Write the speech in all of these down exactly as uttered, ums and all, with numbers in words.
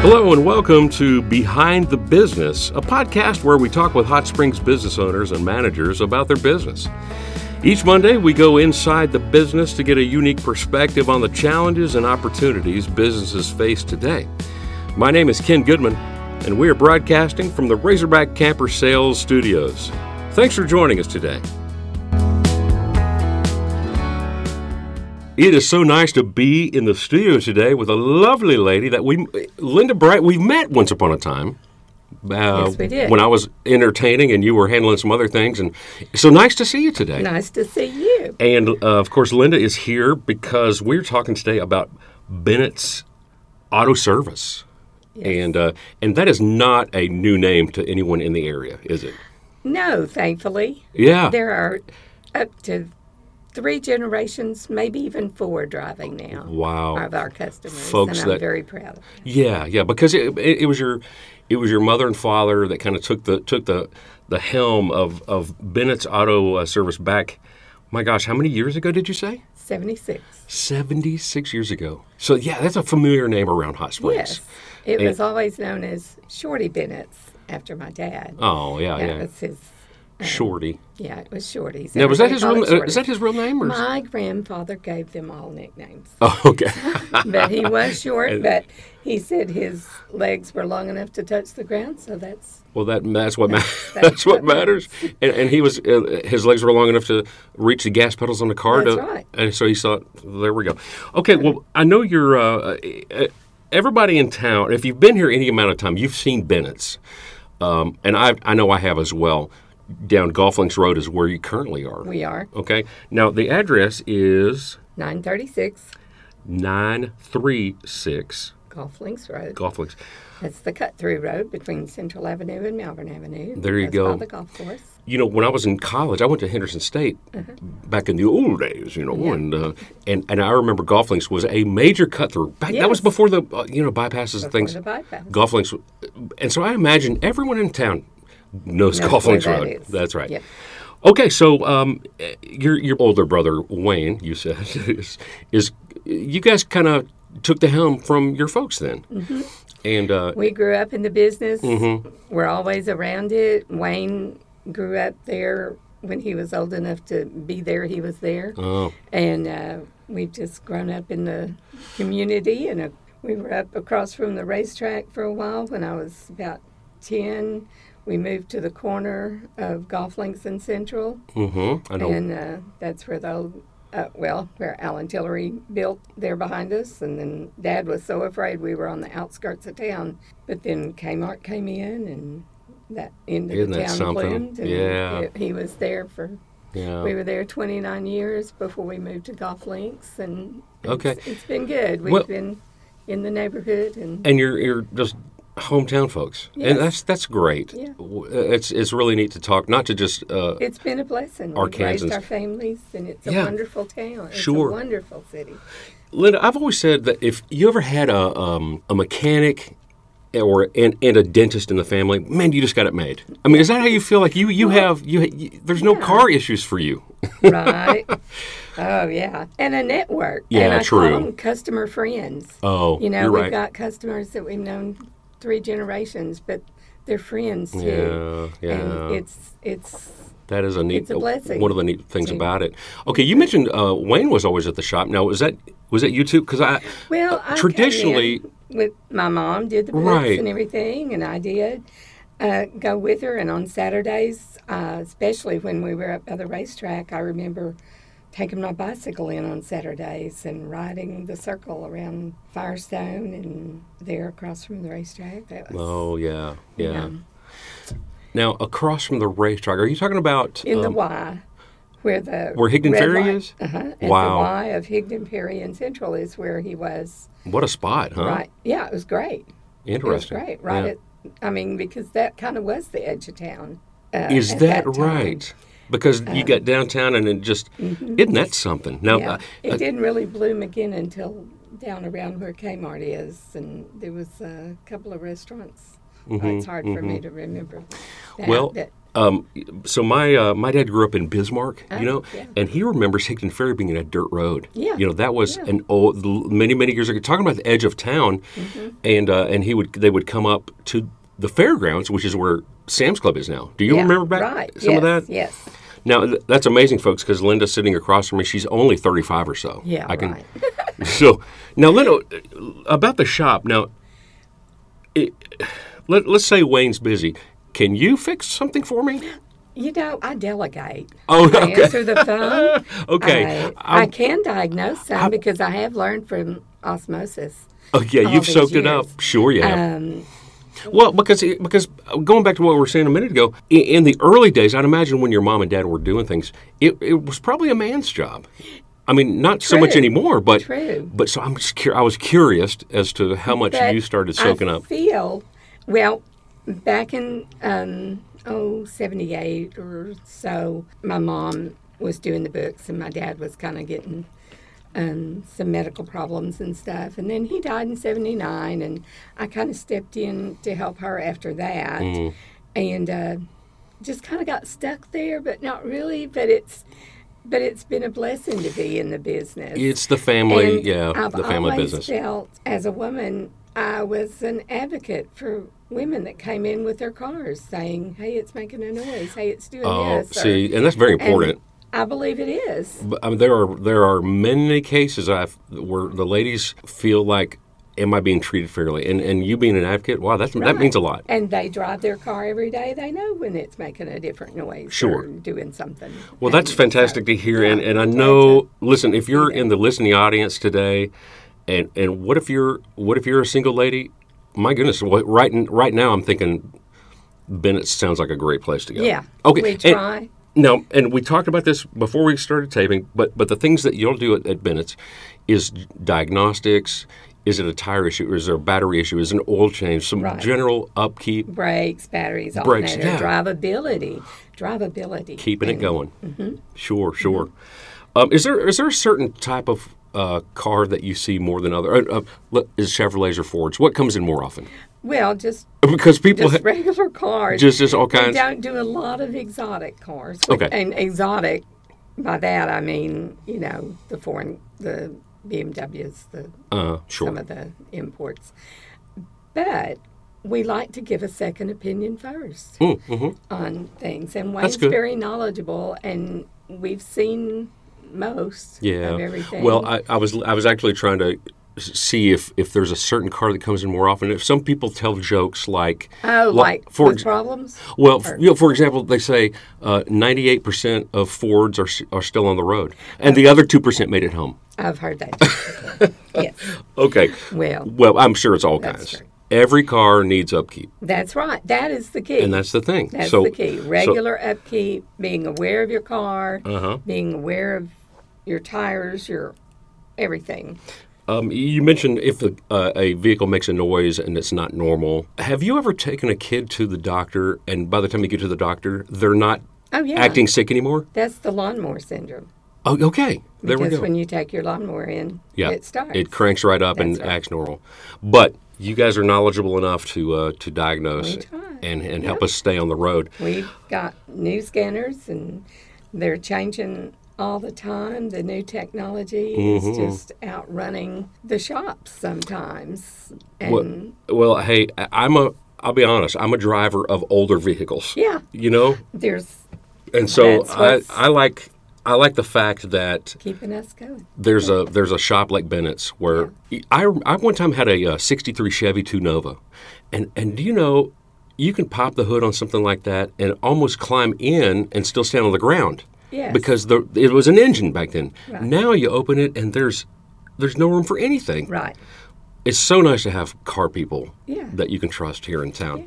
Hello and welcome to Behind the Business, a podcast where we talk with Hot Springs business owners and managers about their business. Each Monday, we go inside the business to get a unique perspective on the challenges and opportunities businesses face today. My name is Ken Goodman, and we are broadcasting from the Razorback Camper Sales Studios. Thanks for joining us today. It is so nice to be in the studio today with a lovely lady that we, Linda Bright, we've met once upon a time. Uh, yes, we did. When I was entertaining and you were handling some other things. And so nice to see you today. Nice to see you. And, uh, of course, Linda is here because we're talking today about Bennett's Auto Service. Yes. And, uh, and that is not a new name to anyone in the area, is it? No, thankfully. Yeah. There are up to three generations, maybe even four driving now. Wow. Of our customers, Folks and I'm that, very proud of them. Yeah, yeah, because it, it, it was your it was your mother and father that kind of took the took the the helm of of Bennett's Auto uh, Service back. My gosh, how many years ago did you say? seventy-six. seventy-six years ago. So yeah, that's a familiar name around Hot Springs. Yes. It And- was always known as Shorty Bennett's after my dad. Oh yeah, That yeah. was his. uh, Shorty. Yeah, it was Shorty's. Now was that Everybody his called real it is Shorty. that his real name or? is- My grandfather gave them all nicknames. Oh, okay. But he was short, And- but he said his legs were long enough to touch the ground, so that's Well, that that's what ma- That's that's what what matters. And, and he was uh, his legs were long enough to reach the gas pedals on the car. That's to, right. And so he thought, there we go. Okay. Well, I know you're. Uh, uh, everybody in town. If you've been here any amount of time, you've seen Bennett's, um, and I I know I have as well. Down Golf Links Road is where you currently are. we are. Okay. Now the address is nine thirty-six nine three six Golf Links Road. Golf Links. That's the cut-through road between Central Avenue and Malvern Avenue. There you That's go. by the golf course. You know, when I was in college, I went to Henderson State back in the old days. You know, Uh-huh. Yeah. and uh, and and I remember Golf Links was a major cut through. Back, That was Yes. before the uh, you know bypasses and Before things. the bypass. Golf Links, and so I imagine everyone in town knows Knows Golf where Links that Road. is. That's right. Yep. Okay, so um, your your older brother Wayne, you said, is, is you guys kind of took the helm from your folks then, Mm-hmm. and uh, We grew up in the business. Mm-hmm. We're always around it. Wayne grew up there when he was old enough to be there. He was there. oh, And uh, we've just grown up in the community. And uh, we were up across from the racetrack for a while when I was about ten. We moved to the corner of Golf Links and Central. mm-hmm, I know. And uh, that's where the old, uh, well, where Alan Tillery built there behind us. And then Dad was so afraid we were on the outskirts of town. But then Kmart came in and that end of Isn't the that town something? bloomed. And Yeah. it- he was there for, yeah. we were there twenty-nine years before we moved to Golf Links. And it's, Okay. it's been good. We've Well- been in the neighborhood. And And you're you're just hometown folks, Yes. and that's that's great. Yeah. W- It's it's really neat to talk, not to just uh, it's been a blessing. Our We've raised Kansans. our families, and it's a Yeah. wonderful town. It's Sure. a wonderful city. Linda. I've always said that if you ever had a um, a mechanic or and, and a dentist in the family, man, you just got it made. I mean, is that how you feel? Like you you have you, you there's no Yeah. car issues for you. Right. Oh, yeah. And a network. Yeah, and I true. call them customer friends. Oh, You know, you're we've right. got customers that we've known three generations, but they're friends too. Yeah, yeah. And it's it's That is a neat It's a blessing. one of the neat things Yeah. about it. Okay, you mentioned uh, Wayne was always at the shop. Now, was that was that you too? Because I well. uh, I traditionally. came in with my mom did the books Right. and everything, and I did uh, go with her. And on Saturdays, uh, especially when we were up by the racetrack, I remember taking my bicycle in on Saturdays and riding the circle around Firestone and there across from the racetrack. That was, Oh yeah, yeah. yeah. Now, across from the racetrack, are you talking about in the um, Y, where the where Higdon red Ferry light- is? Uh-huh. At Wow. the Y of Higdon Ferry and Central is where he was. What a spot, huh? Right. Yeah, it was great. Interesting. It was great. Right. Yeah. At, I mean, because that kind of was the edge of town. Uh, Is at that, time. right? Because you got downtown and it just isn't that something? Now, Yeah. uh, It uh, didn't really bloom again until down around where Kmart is, and there was a couple of restaurants. Oh, it's hard for me to remember. That, Well, that Um, so my uh, my dad grew up in Bismarck, Oh, you know, yeah. and he remembers Hickton Ferry being a dirt road. Yeah. You know, that was Yeah. an old, many, many years ago, talking about the edge of town, Mm-hmm. and uh, and he would they would come up to the fairgrounds, which is where Sam's Club is now. Do you Yeah, remember back right. some yes, of that? Yes. Now, th- that's amazing, folks, because Linda's sitting across from me. She's only thirty-five or so. Yeah, I can, right. So, now, Linda, about the shop. Now, it, let, let's say Wayne's busy. Can you fix something for me? You know, I delegate. Oh, I okay. answer the phone. Okay. I, I I'm- can diagnose some because I have learned from osmosis. Oh, yeah, all you've these soaked it years. up. Sure, you have. Um, Well, because because going back to what we were saying a minute ago, in, in the early days, I'd imagine when your mom and dad were doing things, it, it was probably a man's job. I mean, not so much True. anymore, but True. but so I'm just cur- I was curious as to how much but you started soaking I up. feel, well, back in, um, oh, seventy-eight or so, my mom was doing the books and my dad was kind of getting um, some medical problems and stuff. And then he died in seventy-nine, and I kind of stepped in to help her after that. Mm. And uh, just kind of got stuck there, but not really. But it's but it's been a blessing to be in the business. It's the family, And yeah, I've the family always business. felt, as a woman, I was an advocate for women that came in with their cars saying, hey, it's making a noise. Hey, it's doing Oh, this. or- see, and that's very and important. I believe it is. But, I mean, there are there are many cases I've where the ladies feel like, am I being treated fairly? And and you being an advocate, wow, that's, that Right. means a lot. And they drive their car every day. They know when it's making a different noise Sure. or doing something. Well, that's And fantastic so, to hear, yeah, and, and I I'm glad know. to- Listen, if you're that. in the listening audience today, and and what if you're what if you're a single lady? My goodness, what, right n- right now I'm thinking Bennett sounds like a great place to go. Yeah. Okay. We and- try. Now, and we talked about this before we started taping, but but the things that you'll do at, at Bennett's is diagnostics. Is it a tire issue? Or is there a battery issue? Is it an oil change? Some Right. general upkeep, Brakes, batteries, Brakes, alternator, yeah. drivability, drivability. keeping it And going. Mm-hmm. Sure, sure. Um, is there is there a certain type of uh, car that you see more than other? Uh, uh, le- is Chevrolets or Fords? What comes in more often? Well, just Because people just ha- regular cars. just just all We kinds. don't do a lot of exotic cars. Okay. And exotic, by that I mean, you know, the foreign, the B M Ws, the Uh, sure. some of the imports. But we like to give a second opinion first Mm, mhm. on things. And That's Wayne's good. very knowledgeable, and we've seen most Yeah. of everything. Well, I, I was I was actually trying to s- see if, if there's a certain car that comes in more often. If some people tell jokes like, oh, li- like for with ex- problems? well, f- Or- you know, for example, they say uh, ninety-eight percent of Fords are s- are still on the road, and the other two percent made it home. I've heard that. before. Yes. Okay. Well, Well, I'm sure it's all That's kinds. true. Every car needs upkeep, that's right. That is the key. and that's the thing. That's so, the key. Regular upkeep, being aware of your car, So, uh-huh. being aware of your tires, your everything. Um, you mentioned if the, uh, a vehicle makes a noise and it's not normal. Have you ever taken a kid to the doctor, and by the time you get to the doctor, they're not Oh, yeah. acting sick anymore? That's the lawnmower syndrome. Oh, okay. There we Because go. when you take your lawnmower in, Yeah, it starts. It cranks right up and That's right. acts normal. But you guys are knowledgeable enough to uh, to diagnose We try. and, and help Yep. us stay on the road. We've got new scanners, and they're changing all the time. The new technology Mhm. is just outrunning the shops sometimes. And Well, well, hey, I- I'm a. I'll be honest. I'm a driver of older vehicles. yeah, You know, there's and so That's I, what's- I like I like the fact that keeping us going. there's a there's a shop like Bennett's where I, I one time had a, uh sixty-three Chevy two Nova, and and do you know you can pop the hood on something like that and almost climb in and still stand on the ground Yes. because the it was an engine back then. Right. Now you open it and there's there's no room for anything. Right. It's so nice to have car people Yeah. that you can trust here in town.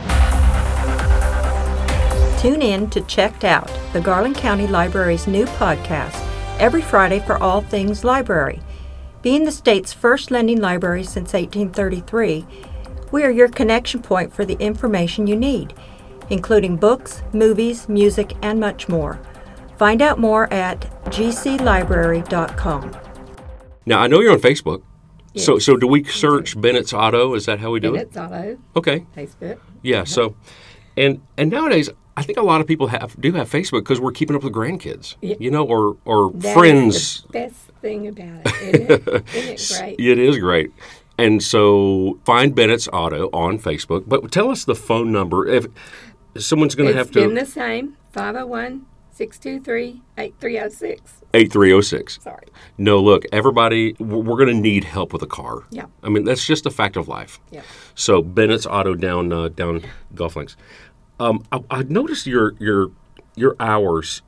Tune in to Checked Out, the Garland County Library's new podcast, every Friday for all things library. Being the state's first lending library since eighteen thirty-three, we are your connection point for the information you need, including books, movies, music, and much more. Find out more at g c library dot com. Now I know you're on Facebook. So Yes. so do we search Bennett's Auto? Is that how we do Bennett's Auto, it? Okay. Facebook. Yeah. So, and and nowadays, I think a lot of people have do have Facebook because we're keeping up with grandkids, Yeah. you know, or or That friends. is the best thing about it, isn't it? Isn't it great? It is great. And so find Bennett's Auto on Facebook. But tell us the phone number. If someone's going to have It's to... been the same, five oh one, six two three, eight three oh six. eight three oh six. Sorry. No, look, everybody, we're going to need help with a car. Yeah. I mean, that's just a fact of life. Yeah. So Bennett's Auto down uh, down Golf Links. Um, I, I noticed your your your hours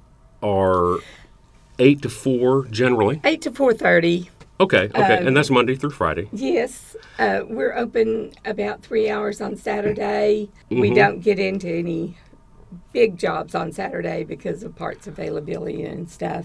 are eight to four generally. eight to four thirty. Okay, okay, Um, and that's Monday through Friday. Yes, uh, we're open about three hours on Saturday. Mm-hmm. We don't get into any big jobs on Saturday because of parts availability and stuff.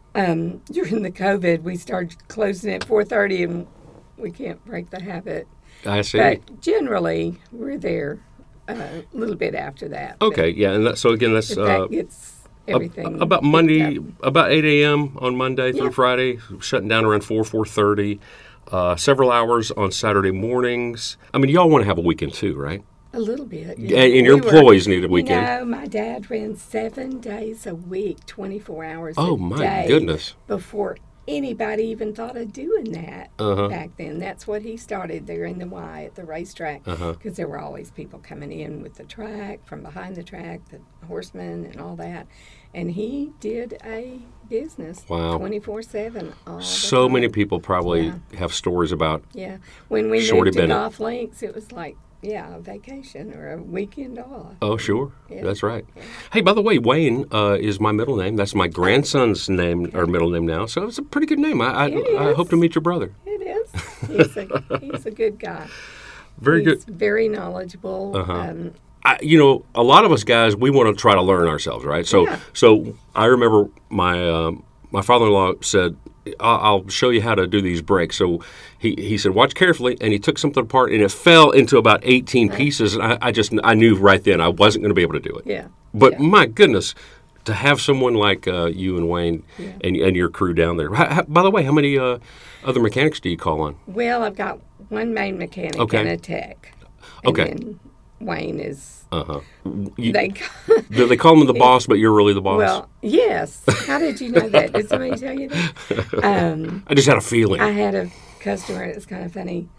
Um, during the COVID, we started closing at four thirty, and we can't break the habit. I see. But generally, we're there uh, a little bit after that. But Okay, yeah, and that, so again, that's if uh, that gets everything about picked Monday, up. about eight a.m. on Monday through Yeah. Friday, shutting down around four, four thirty. Uh, several hours on Saturday mornings. I mean, y'all want to have a weekend too, right? A little bit. And, and your We were- employees need a weekend. You know, my dad ran seven days a week, twenty-four hours Oh, a my day goodness. before anybody even thought of doing that Uh-huh. back then. That's what he started there in the Y at the racetrack because Uh-huh. there were always people coming in with the track, from behind the track, the horsemen and all that. And he did a business Wow. twenty-four seven all the So time. many people probably Yeah. have stories about. Yeah. When we Shorty moved to Bennett. Golf Links, it was like, yeah, a vacation or a weekend off. Oh, sure, Yeah. that's right. Hey, by the way, Wayne uh, is my middle name. That's my grandson's name or middle name now. So it's a pretty good name. I I, It I is. hope to meet your brother. It is. He's a, he's a good guy. Very he's good. very knowledgeable. Uh-huh. Um, I, you know, a lot of us guys, we want to try to learn ourselves, right? So, Yeah. so I remember my um, my father-in-law said, I'll, "I'll show you how to do these brakes." So he, he said, "Watch carefully," and he took something apart, and it fell into about eighteen pieces. And I, I just I knew right then I wasn't going to be able to do it. yeah. But yeah. my goodness, to have someone like uh, you and Wayne Yeah. and, and your crew down there. How, how, by the way, how many uh, other mechanics do you call on? Well, I've got one main mechanic Okay. and a tech. And Okay. then Wayne is. Uh huh. You, They. do they call him the boss, but you're really the boss? Well, yes. How did you know that? Did somebody tell you that? Um, I just had a feeling. I had a customer, it's kind of funny,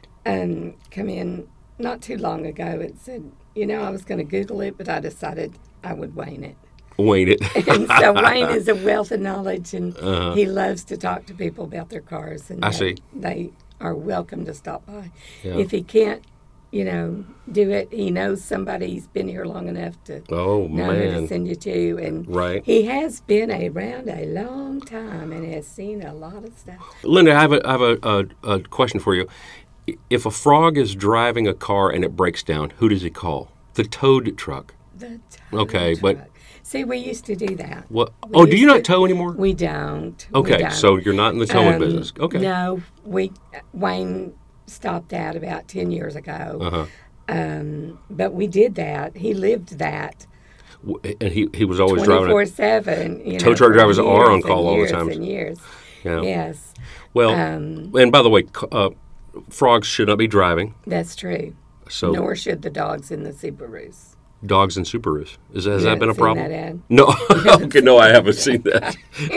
um, come in not too long ago and said, you know, I was going to Google it, but I decided I would Wayne it. Wayne it. And so Wayne is a wealth of knowledge, and Uh-huh. he loves to talk to people about their cars. And I they, see. They are welcome to stop by. Yeah. If he can't, you know, do it, he knows somebody's been here long enough to Oh, know who man. to send you to. And Right. he has been around a long time and has seen a lot of stuff. Linda, I have a, I have a, a, a question for you. If a frog is driving a car and it breaks down, who does he call? The towed truck. The tow Okay, but- truck. See, we used to do that. What? We Oh, do you used not to- tow anymore? We don't. We Okay, don't. so you're not in the towing Um, business. Okay. No, we Wayne stopped that about ten years ago. Uh-huh. Um, but we did that. He lived that W- And he, he was always driving twenty-four it. seven. You know, Tow truck for drivers are years on and call all the years time. And years. Yeah. Yes, Well, um, and by the way, c- uh, frogs should not be driving. that's true. So Nor should the dogs in the Subarus. dogs and Subarus. Is, has You that been a haven't seen problem? that ad? No. Okay, no, I haven't seen that.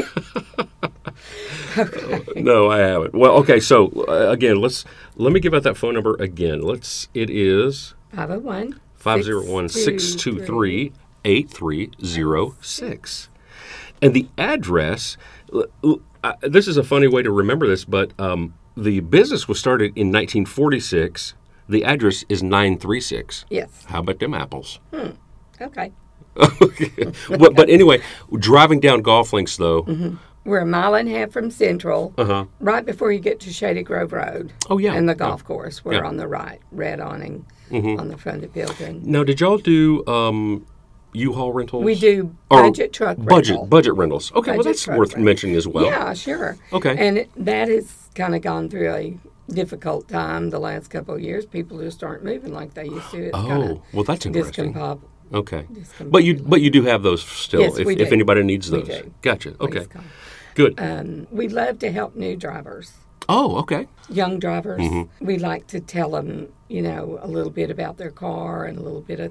No, I haven't. Well, okay, so uh, again, let's let me give out that phone number again. Let's. It is five oh one five zero one, six two three, eight three zero six. And the address, l- l- uh, this is a funny way to remember this, but um, the business was started in nineteen forty-six. The address is nine three six. Yes. How about them apples? Okay. but, but anyway, driving down Golf Links, though. Mm-hmm. We're a mile and a half from Central, Uh-huh. right before you get to Shady Grove Road. Oh, yeah. And the golf course. We're Yeah. Mm-hmm. on the right, red awning on the front of the building. Now, did y'all do um, U-Haul rentals? We do Or budget truck budget rental. budget rentals. Okay, well Budget that's truck worth rental. mentioning as well. Yeah, sure. Okay. And it, that has kind of gone through a difficult time the last couple of years. People just aren't moving like they used to. It's Oh, kinda well that's interesting. discompob- Okay, discombobulated. but you but you do have those still. Yes, if, we if do. anybody needs We those, do. gotcha. Okay, Please call. good. Um, we love to help new drivers. Oh, okay. Young drivers, Mm-hmm. we like to tell them, you know, a little bit about their car and a little bit of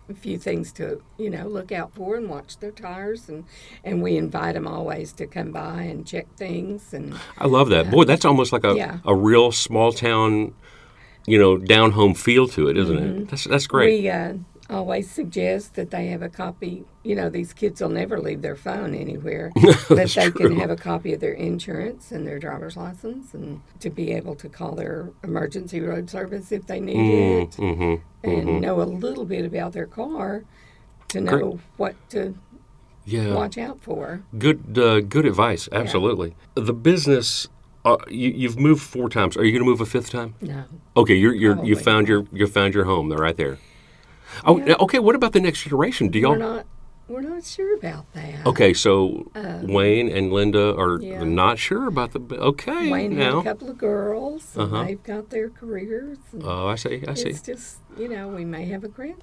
a few things to, you know, look out for and watch their tires. And, and we invite them always to come by and check things. And I love that. Uh, Boy, that's almost like a, yeah. a real small town, you know, down home feel to it, isn't mm-hmm. it? That's, that's great. We uh, always suggest that they have a copy. You know, these kids will never leave their phone anywhere. That they true. can have a copy of their insurance and their driver's license and to be able to call their emergency road service if they need mm, it. Mm-hmm, and mm-hmm. know a little bit about their car to know Great. what to yeah. watch out for. Good uh, good advice, absolutely. Yeah. The business, uh, you, you've moved four times. Are you going to move a fifth time? No. Okay, you're, you're, you Probably found not. your you found your home. They're right there. Oh, Yeah. okay. What about the next generation? Do y'all? We're not, we're not sure about that. Okay, so Um, Wayne and Linda are yeah. not sure about the. Okay, Wayne now. had a couple of girls, and Uh-huh. they've got their careers. And Oh, I see. I see. it's just, you know, we may have a grand.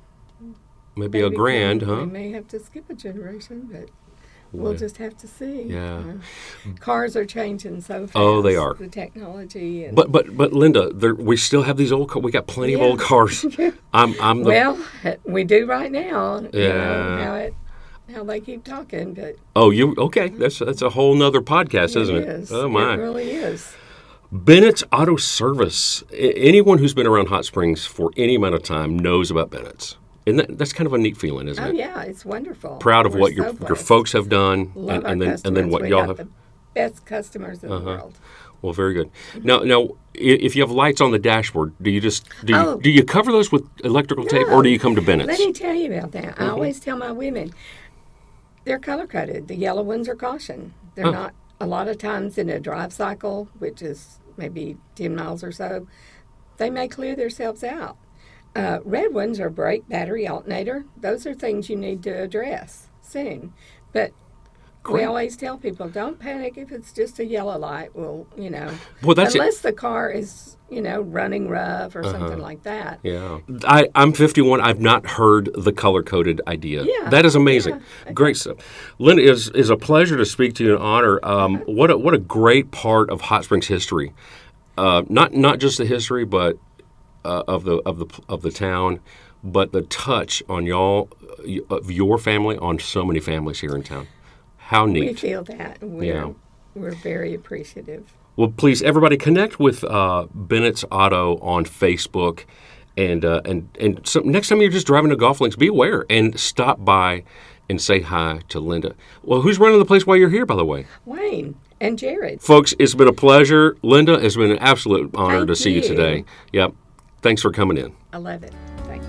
Maybe a baby grand, coming. huh? We may have to skip a generation, but we'll Yeah. just have to see. Yeah. Uh, cars are changing so fast. Oh, they are. The technology. And But but but Linda, there, we still have these old. Car- we got plenty of Yeah. old cars. I'm I'm the. well, we do right now. You Yeah. know, how it, how they keep talking, but oh, you okay? That's that's a whole nother podcast, isn't it? is. Oh my. It really is. Bennett's Auto Service. I- anyone who's been around Hot Springs for any amount of time knows about Bennett's. And that, that's kind of a neat feeling, isn't Oh it? yeah, it's wonderful. Proud of We're what so your your blessed. folks have done, Love and, our and then customers. and then what we y'all got have. the best customers in Uh-huh. the world. Well, very good. Now, now, i- if you have lights on the dashboard, do you just do you, Oh. do you cover those with electrical tape, No. or do you come to Bennett's? Let me tell you about that. Mm-hmm. I always tell my women, they're color coded. The yellow ones are caution. They're Huh. not. A lot of times in a drive cycle, which is maybe ten miles or so, they may clear themselves out. Uh, red ones are brake, battery, alternator. Those are things you need to address soon. But Great. we always tell people, don't panic if it's just a yellow light. Well, you know, Well, that's it. unless the car is, you know, running rough or Uh-huh. something like that. Yeah, I, I'm fifty-one. I've not heard the color-coded idea. Yeah, That is amazing. yeah. Great stuff. Linda, is is a pleasure to speak to you, an honor. Um, what a, what a great part of Hot Springs history. Uh, not not just the history, but uh, of the of the of the town, but the touch on y'all of your family on so many families here in town. How neat. We feel that. We're, Yeah. we're very appreciative. Well, please, everybody, connect with uh, Bennett's Auto on Facebook, and uh, and and so next time you're just driving to Golf Links, be aware and stop by and say hi to Linda. Well, who's running the place while you're here, by the way? Wayne and Jared. Folks, it's been a pleasure. Linda, it's been an absolute honor Thank to see you you. today. Yep. Thanks for coming in. I love it. Thanks.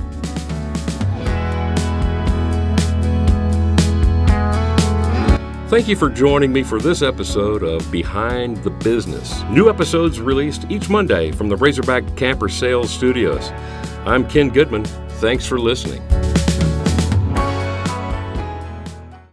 Thank you for joining me for this episode of Behind the Business. New episodes released each Monday from the Razorback Camper Sales Studios. I'm Ken Goodman. Thanks for listening.